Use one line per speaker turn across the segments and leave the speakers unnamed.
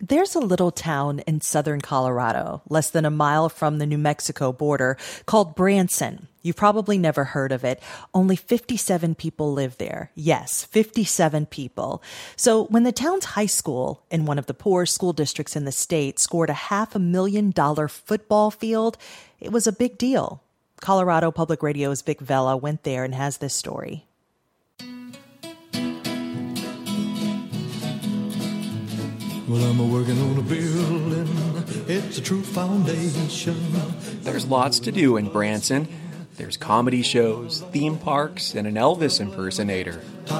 There's a little town in southern Colorado, less than a mile from the New Mexico border, called Branson. You've probably never heard of it. Only 57 people live there. Yes, 57 people. So when the town's high school, in one of the poorest school districts in the state, scored a $500,000 football field, it was a big deal. Colorado Public Radio's Vic Vela went there and has this story.
Well, I'm working on a building. It's a true foundation.
There's lots to do in Branson. There's comedy shows, theme parks, and an Elvis impersonator.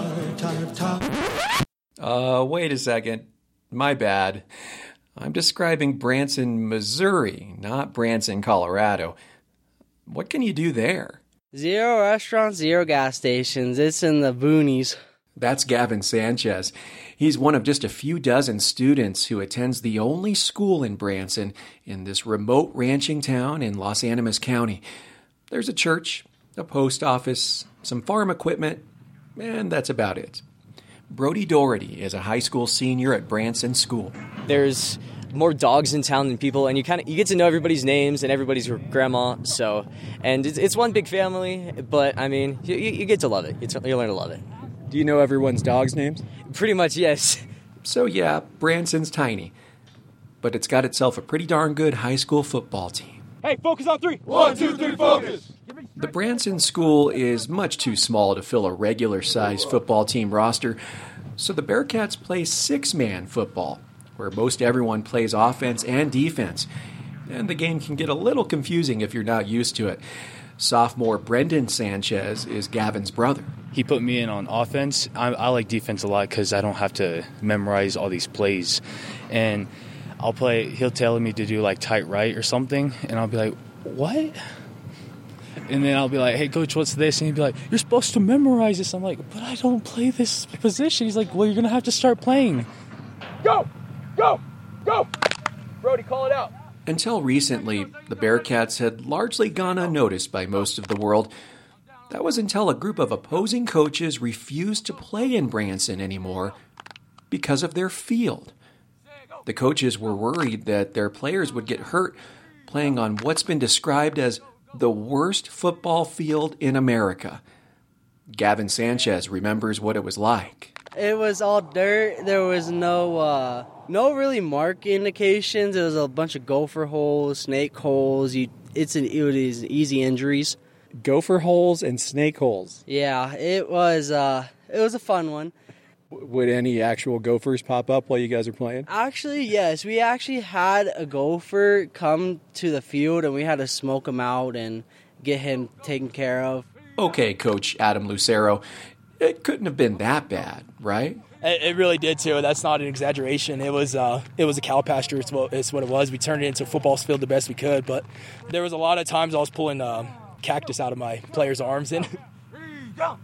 Wait a second. My bad. I'm describing Branson, Missouri, not Branson, Colorado. What can you do there?
0 restaurants, 0 gas stations. It's in the boonies.
That's Gavin Sanchez. He's one of just a few dozen students who attends the only school in Branson in this remote ranching town in Los Animas County. There's a church, a post office, some farm equipment, and that's about it. Brody Doherty is a high school senior at Branson School.
There's more dogs in town than people, and you get to know everybody's names and everybody's grandma. And it's one big family, but I mean, you get to love it. You learn to love it.
Do you know everyone's dogs' names?
Pretty much, yes.
So yeah, Branson's tiny, but it's got itself a pretty darn good high school football team.
Hey, focus on 3. 1, 2, 3, focus.
The Branson School is much too small to fill a regular-sized football team roster, so the Bearcats play 6-man football, where most everyone plays offense and defense, and the game can get a little confusing if you're not used to it. Sophomore Brendan Sanchez is Gavin's brother.
He put me in on offense. I like defense a lot because I don't have to memorize all these plays. And he'll tell me to do like tight right or something, and I'll be like, what? And then I'll be like, hey, coach, what's this? And he'd be like, you're supposed to memorize this. I'm like, but I don't play this position. He's like, well, you're going to have to start playing.
Go! Go! Go! Brody, call it out.
Until recently, the Bearcats had largely gone unnoticed by most of the world. That was until a group of opposing coaches refused to play in Branson anymore because of their field. The coaches were worried that their players would get hurt playing on what's been described as the worst football field in America. Gavin Sanchez remembers what it was like.
It was all dirt. There was no really mark indications. It was a bunch of gopher holes, snake holes. It was easy injuries.
Gopher holes and snake holes.
Yeah, it was a fun one.
Would any actual gophers pop up while you guys are playing?
Actually, yes. We actually had a gopher come to the field, and we had to smoke him out and get him taken care of.
Okay, Coach Adam Lucero, it couldn't have been that bad, right?
It really did, too. That's not an exaggeration. It was a cow pasture. It's what it was. We turned it into a football field the best we could, but there was a lot of times I was pulling cactus out of my players' arms. And
Go!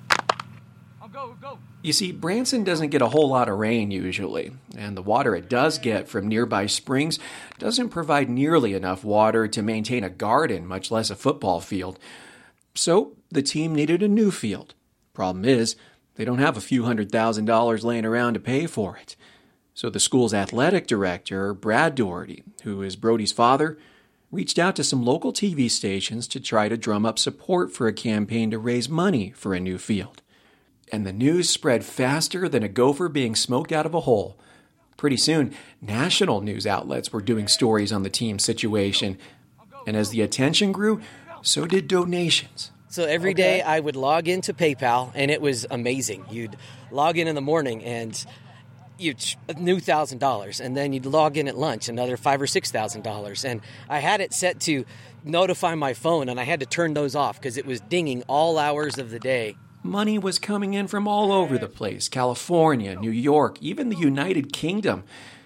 You see, Branson doesn't get a whole lot of rain usually, and the water it does get from nearby springs doesn't provide nearly enough water to maintain a garden, much less a football field. So the team needed a new field. Problem is, they don't have a few $100,000 laying around to pay for it. So the school's athletic director, Brad Doherty, who is Brody's father, reached out to some local TV stations to try to drum up support for a campaign to raise money for a new field. And the news spread faster than a gopher being smoked out of a hole. Pretty soon, national news outlets were doing stories on the team's situation. And as the attention grew, so did donations.
So every day I would log into PayPal, and it was amazing. You'd log in the morning, and you'd new $1,000, and then you'd log in at lunch, another $5,000 or $6,000. And I had it set to notify my phone, and I had to turn those off because it was dinging all hours of the day.
Money was coming in from all over the place, California, New York, even the United Kingdom.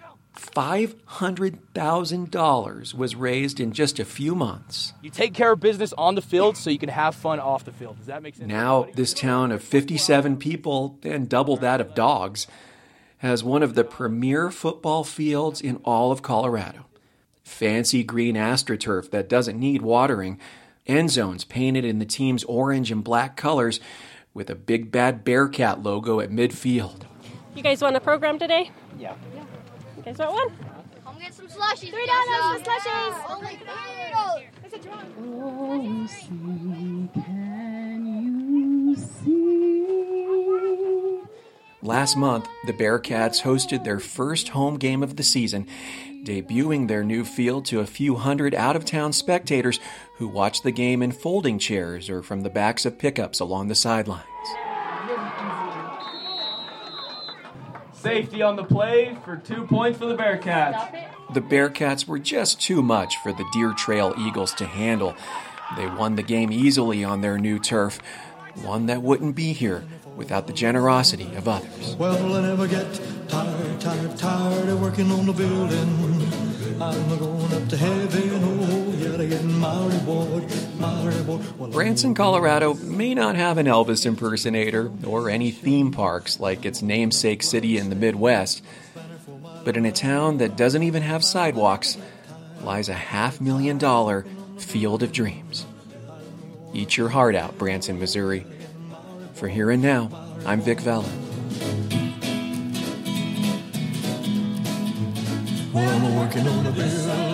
$500,000 was raised in just a few months.
you take care of business on the field so you can have fun off the field. Does that make sense?
Now, this town of 57 people, and double that of dogs, has one of the premier football fields in all of Colorado. Fancy green AstroTurf that doesn't need watering, end zones painted in the team's orange and black colors, with a big bad Bearcat logo at midfield.
You guys want a program today?
Yeah.
You guys want one? Come get some slushies.
$3 for slushies.
Only $3.
Oh, see, can you see?
Last month, the Bearcats hosted their first home game of the season, debuting their new field to a few hundred out-of-town spectators who watched the game in folding chairs or from the backs of pickups along the sidelines.
Safety on the play for 2 points for the Bearcats.
The Bearcats were just too much for the Deer Trail Eagles to handle. They won the game easily on their new turf, one that wouldn't be here without the generosity of others.
Well, I never get tired of working on the building. I'm going up to heaven, oh, yeah, to get my reward. Well,
Branson, Colorado may not have an Elvis impersonator or any theme parks like its namesake city in the Midwest, but in a town that doesn't even have sidewalks lies a $500,000 field of dreams. Eat your heart out, Branson, Missouri. For Here and Now, I'm Vic Vela.
Well, I'm working on the building.